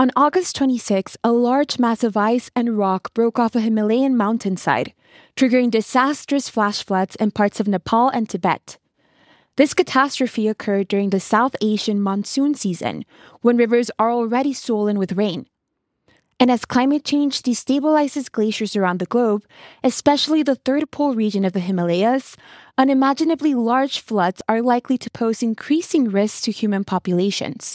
On August 26, a large mass of ice and rock broke off a Himalayan mountainside, triggering disastrous flash floods in parts of Nepal and Tibet. This catastrophe occurred during the South Asian monsoon season, when rivers are already swollen with rain. And as climate change destabilizes glaciers around the globe, especially the third pole region of the Himalayas, unimaginably large floods are likely to pose increasing risks to human populations.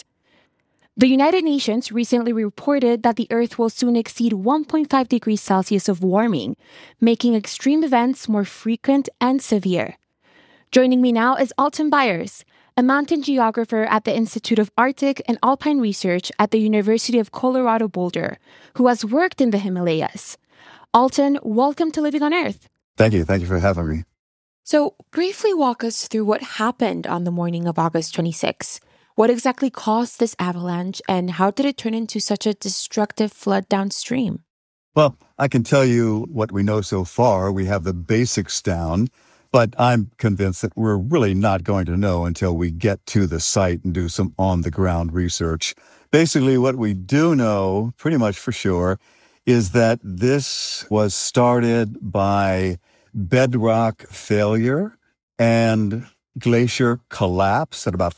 The United Nations recently reported that the Earth will soon exceed 1.5 degrees Celsius of warming, making extreme events more frequent and severe. Joining me now is Alton Byers, a mountain geographer at the Institute of Arctic and Alpine Research at the University of Colorado Boulder, who has worked in the Himalayas. Alton, welcome to Living on Earth. Thank you. Thank you for having me. So, briefly walk us through what happened on the morning of August 26. What exactly caused this avalanche, and how did it turn into such a destructive flood downstream? Well, I can tell you what we know so far. We have the basics down, but I'm convinced that we're really not going to know until we get to the site and do some on-the-ground research. Basically, what we do know, pretty much for sure, is that this was started by bedrock failure and glacier collapse at about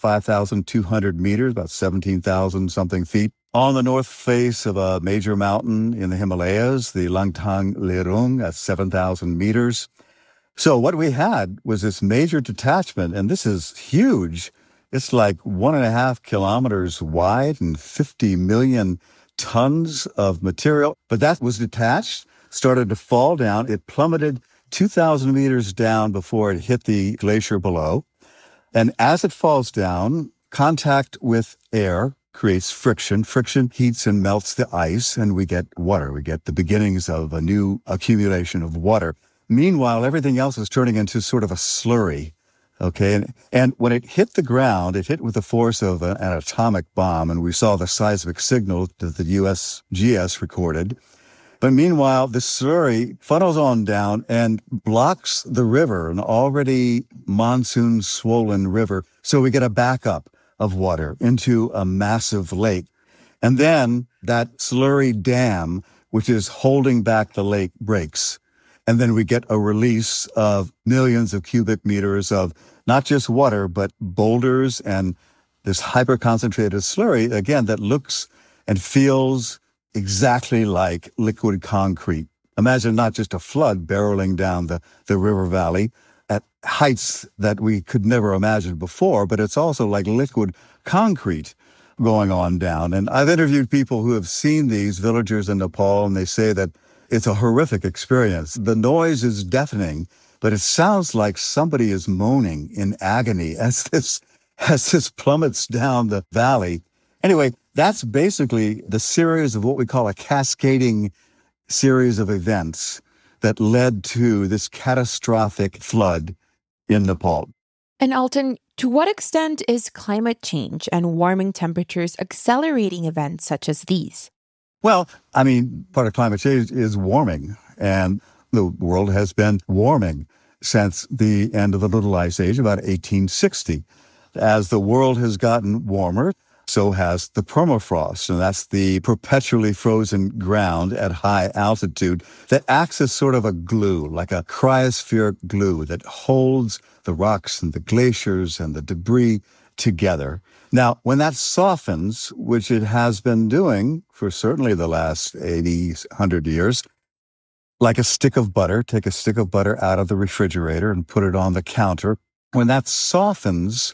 5,200 meters, about 17,000 something feet, on the north face of a major mountain in the Himalayas, the Langtang Lerung, at 7,000 meters. So what we had was this major detachment, and this is huge. It's like 1.5 kilometers wide and 50 million tons of material. But that was detached, started to fall down. It plummeted 2,000 meters down before it hit the glacier below. And as it falls down, contact with air creates friction. Friction heats and melts the ice, and we get water. We get the beginnings of a new accumulation of water. Meanwhile, everything else is turning into sort of a slurry, okay? And when it hit the ground, it hit with the force of an atomic bomb, and we saw the seismic signal that the USGS recorded. But meanwhile, the slurry funnels on down and blocks the river, an already monsoon-swollen river. So we get a backup of water into a massive lake. And then that slurry dam, which is holding back the lake, breaks. And then we get a release of millions of cubic meters of not just water, but boulders and this hyper-concentrated slurry, again, that looks and feels exactly like liquid concrete. Imagine not just a flood barreling down the river valley at heights that we could never imagine before, but it's also like liquid concrete going on down. And I've interviewed people who have seen these villagers in Nepal, and they say that it's a horrific experience. The noise is deafening, but it sounds like somebody is moaning in agony as this plummets down the valley. Anyway, that's basically the series of what we call a cascading series of events that led to this catastrophic flood in Nepal. And Alton, to what extent is climate change and warming temperatures accelerating events such as these? Well, I mean, part of climate change is warming, and the world has been warming since the end of the Little Ice Age, about 1860. As the world has gotten warmer, so has the permafrost, and that's the perpetually frozen ground at high altitude that acts as sort of a glue, like a cryospheric glue that holds the rocks and the glaciers and the debris together. Now, when that softens, which it has been doing for certainly the last 80, 100 years, like a stick of butter, take a stick of butter out of the refrigerator and put it on the counter. When that softens,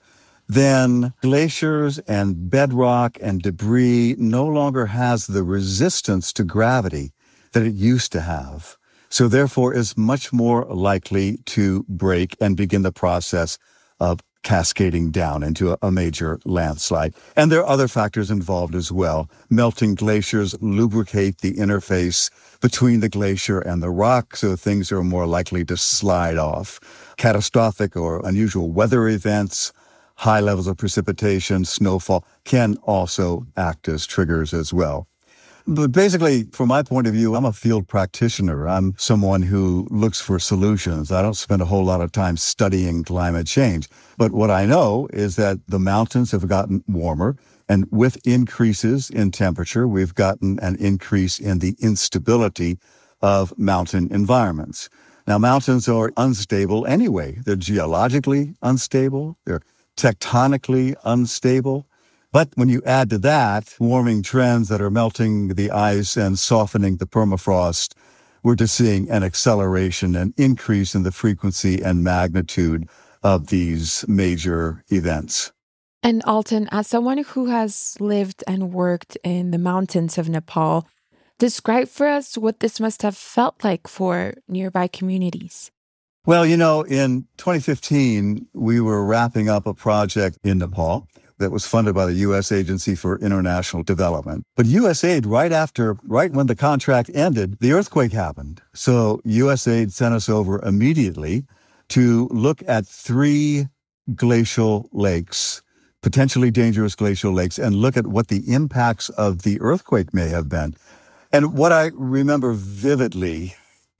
then glaciers and bedrock and debris no longer has the resistance to gravity that it used to have. So therefore is much more likely to break and begin the process of cascading down into a major landslide. And there are other factors involved as well. Melting glaciers lubricate the interface between the glacier and the rock, so things are more likely to slide off. Catastrophic or unusual weather events, high levels of precipitation, snowfall, can also act as triggers as well. But basically, from my point of view, I'm a field practitioner. I'm someone who looks for solutions. I don't spend a whole lot of time studying climate change. But what I know is that the mountains have gotten warmer. And with increases in temperature, we've gotten an increase in the instability of mountain environments. Now, mountains are unstable anyway. They're geologically unstable. They're tectonically unstable. But when you add to that warming trends that are melting the ice and softening the permafrost, we're just seeing an acceleration, an increase in the frequency and magnitude of these major events. And Alton, as someone who has lived and worked in the mountains of Nepal, describe for us what this must have felt like for nearby communities. Well, in 2015, we were wrapping up a project in Nepal that was funded by the U.S. Agency for International Development. But USAID, right when the contract ended, the earthquake happened. So USAID sent us over immediately to look at 3 glacial lakes, potentially dangerous glacial lakes, and look at what the impacts of the earthquake may have been. And what I remember vividly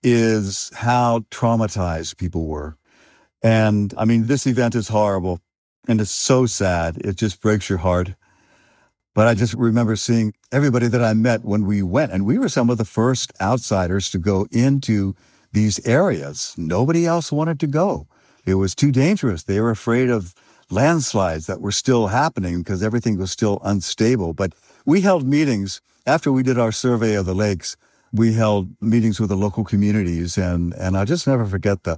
is how traumatized people were. And I mean, this event is horrible and it's so sad. It just breaks your heart. But I just remember seeing everybody that I met when we went, and we were some of the first outsiders to go into these areas. Nobody else wanted to go. It was too dangerous. They were afraid of landslides that were still happening because everything was still unstable. But we held meetings after we did our survey of the lakes. We held meetings with the local communities, and I'll just never forget the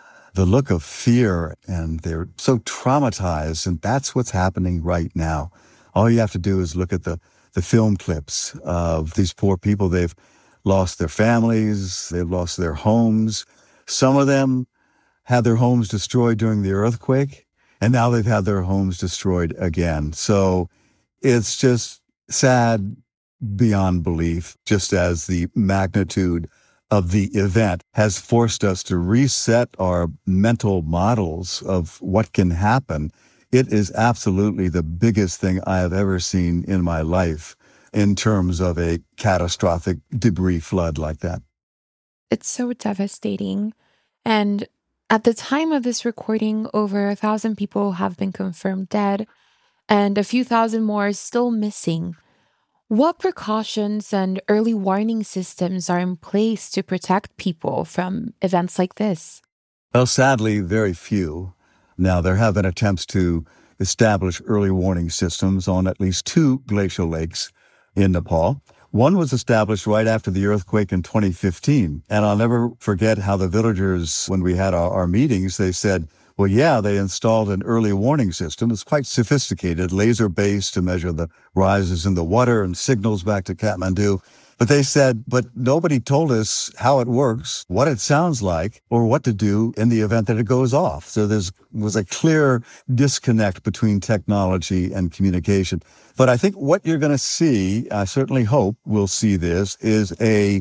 look of fear, and they're so traumatized, and that's what's happening right now. All you have to do is look at the film clips of these poor people. They've lost their families, they've lost their homes. Some of them had their homes destroyed during the earthquake, and now they've had their homes destroyed again. So it's just sad beyond belief, just as the magnitude of the event has forced us to reset our mental models of what can happen. It is absolutely the biggest thing I have ever seen in my life in terms of a catastrophic debris flood like that. It's so devastating. And at the time of this recording, over 1,000 people have been confirmed dead, and a few thousand more are still missing. What precautions and early warning systems are in place to protect people from events like this? Well, sadly, very few. Now, there have been attempts to establish early warning systems on at least 2 glacial lakes in Nepal. One was established right after the earthquake in 2015. And I'll never forget how the villagers, when we had our meetings, they said, well, yeah, they installed an early warning system. It's quite sophisticated, laser-based to measure the rises in the water and signals back to Kathmandu. But they said, but nobody told us how it works, what it sounds like, or what to do in the event that it goes off. So there was a clear disconnect between technology and communication. But I think what you're going to see, I certainly hope we'll see this, is a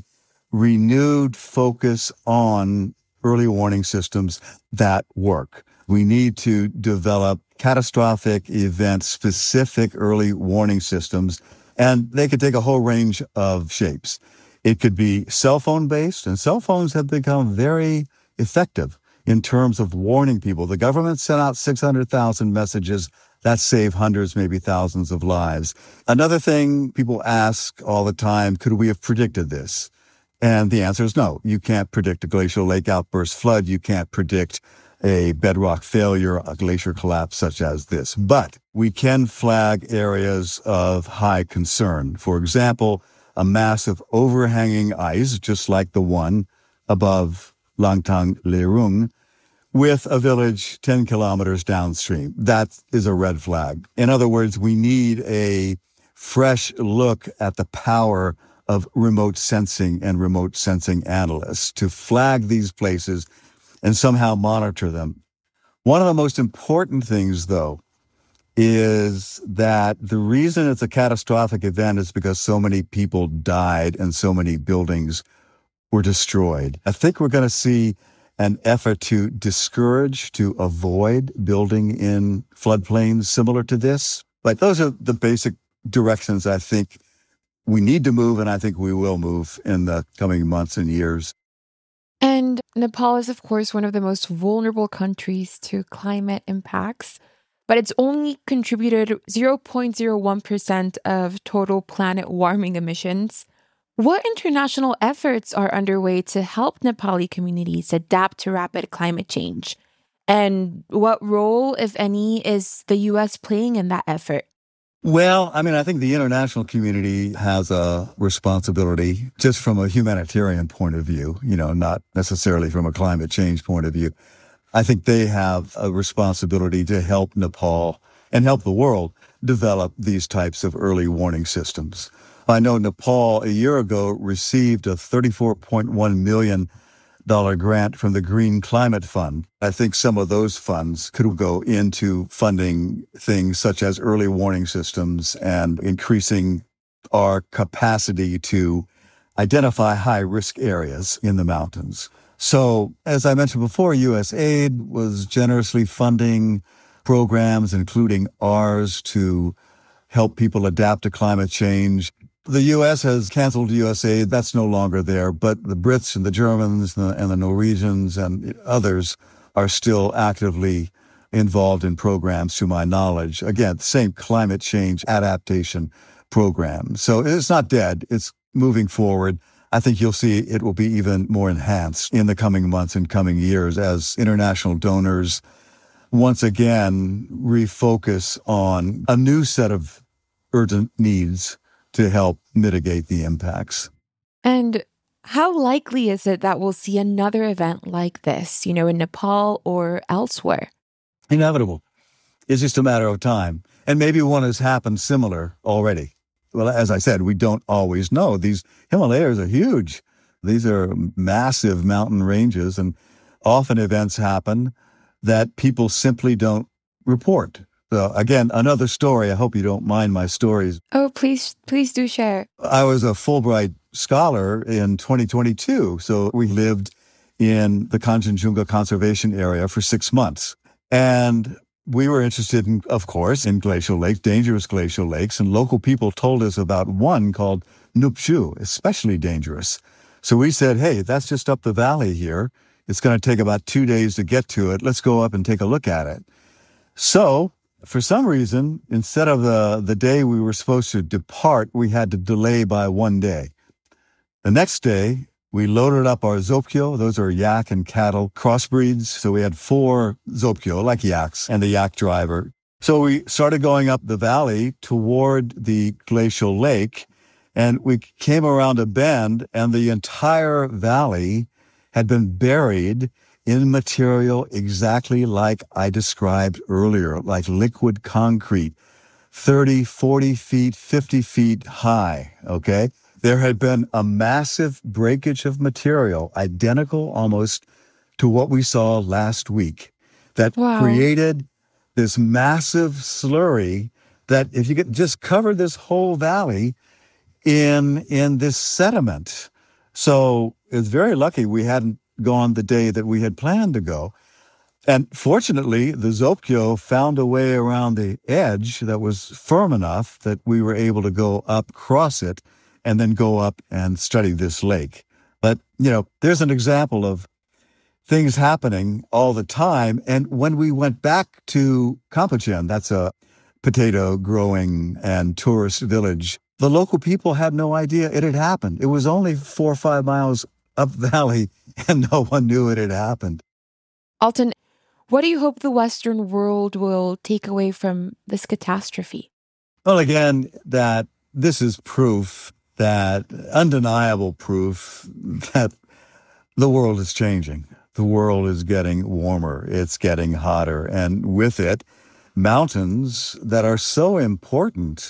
renewed focus on early warning systems that work. We need to develop catastrophic event-specific early warning systems, and they could take a whole range of shapes. It could be cell phone-based, and cell phones have become very effective in terms of warning people. The government sent out 600,000 messages that saved hundreds, maybe thousands of lives. Another thing people ask all the time, could we have predicted this? And the answer is no. You can't predict a glacial lake outburst flood. You can't predict a bedrock failure, a glacier collapse such as this. But we can flag areas of high concern. For example, a massive overhanging ice, just like the one above Langtang Lerung, with a village 10 kilometers downstream. That is a red flag. In other words, we need a fresh look at the power of remote sensing and remote sensing analysts to flag these places and somehow monitor them. One of the most important things, though, is that the reason it's a catastrophic event is because so many people died and so many buildings were destroyed. I think we're going to see an effort to discourage, to avoid building in floodplains similar to this. But those are the basic directions I think we need to move, and I think we will move in the coming months and years. And Nepal is, of course, one of the most vulnerable countries to climate impacts. but it's only contributed 0.01% of total planet warming emissions. What international efforts are underway to help Nepali communities adapt to rapid climate change? And what role, if any, is the U.S. playing in that effort? Well, I think the international community has a responsibility just from a humanitarian point of view, not necessarily from a climate change point of view. I think they have a responsibility to help Nepal and help the world develop these types of early warning systems. I know Nepal a year ago received a $34.1 million grant from the Green Climate Fund. I think some of those funds could go into funding things such as early warning systems and increasing our capacity to identify high-risk areas in the mountains. So, as I mentioned before, USAID was generously funding programs, including ours, to help people adapt to climate change. The U.S. has canceled USAID. That's no longer there. But the Brits and the Germans and the Norwegians and others are still actively involved in programs, to my knowledge. Again, the same climate change adaptation program. So it's not dead. It's moving forward. I think you'll see it will be even more enhanced in the coming months and coming years as international donors once again refocus on a new set of urgent needs to help mitigate the impacts. And how likely is it that we'll see another event like this, in Nepal or elsewhere? Inevitable. It's just a matter of time. And maybe one has happened similar already. Well, as I said, we don't always know. These Himalayas are huge. These are massive mountain ranges, and often events happen that people simply don't report. So again, another story. I hope you don't mind my stories. Oh, please do share. I was a Fulbright scholar in 2022. So we lived in the Kanchenjunga Conservation Area for 6 months. And we were interested in, of course, in glacial lakes, dangerous glacial lakes, and local people told us about one called Nupchu, especially dangerous. So we said, hey, that's just up the valley here. It's going to take about 2 days to get to it. Let's go up and take a look at it. So for some reason, instead of the day we were supposed to depart, we had to delay by 1 day. The next day, we loaded up our Zopkyo. Those are yak and cattle crossbreeds. So we had 4 Zopkyo, like yaks, and the yak driver. So we started going up the valley toward the glacial lake, and we came around a bend, and the entire valley had been buried in material exactly like I described earlier, like liquid concrete, 30, 40 feet, 50 feet high, okay? There had been a massive breakage of material, identical almost to what we saw last week, that created this massive slurry that, if you could just cover this whole valley in this sediment. So it's very lucky we hadn't gone the day that we had planned to go. And fortunately, the Zopkyo found a way around the edge that was firm enough that we were able to go up, cross it, and then go up and study this lake. But, there's an example of things happening all the time. And when we went back to Kampuchen, that's a potato growing and tourist village, the local people had no idea it had happened. It was only 4 or 5 miles up valley, and no one knew it had happened. Alton, what do you hope the Western world will take away from this catastrophe? Well, again, that this is proof, that undeniable proof that the world is changing. The world is getting warmer. It's getting hotter. And with it, mountains that are so important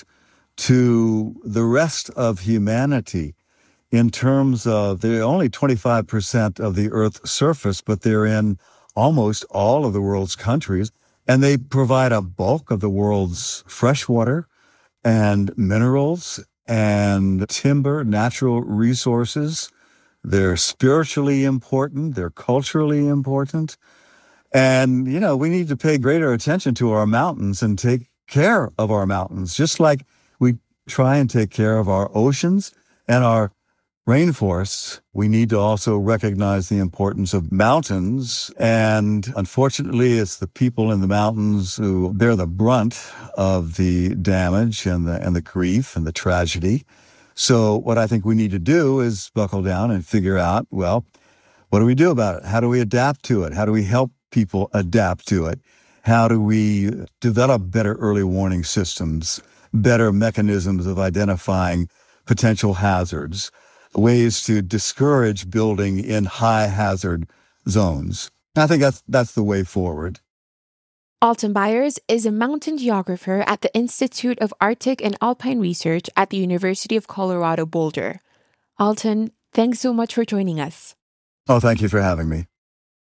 to the rest of humanity in terms of they're only 25% of the Earth's surface, but they're in almost all of the world's countries. And they provide a bulk of the world's fresh water and minerals and timber, natural resources. They're spiritually important. They're culturally important. And, we need to pay greater attention to our mountains and take care of our mountains, just like we try and take care of our oceans and our rainforests, we need to also recognize the importance of mountains. And unfortunately, it's the people in the mountains who bear the brunt of the damage and the grief and the tragedy. So what I think we need to do is buckle down and figure out, well, what do we do about it? How do we adapt to it? How do we help people adapt to it? How do we develop better early warning systems, better mechanisms of identifying potential hazards, ways to discourage building in high hazard zones? I think that's the way forward. Alton Byers is a mountain geographer at the Institute of Arctic and Alpine Research at the University of Colorado Boulder. Alton, thanks so much for joining us. Oh, thank you for having me.